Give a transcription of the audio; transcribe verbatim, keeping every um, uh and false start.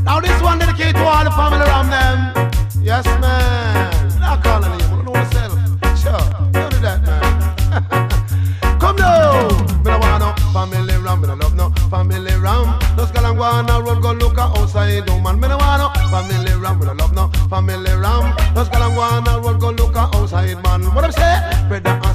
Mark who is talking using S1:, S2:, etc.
S1: Now this one dedicated to all the family around them. Yes, man. Not calling you, but know yourself. Sure, don't do that, man. Come now. Me no want no family ram, me no love no family ram. Just go and go on a road, go look outside, no man. Me no want no family ram, me no love no family ram. Just go and go on a road, go look outside, man. What I'm saying, brother.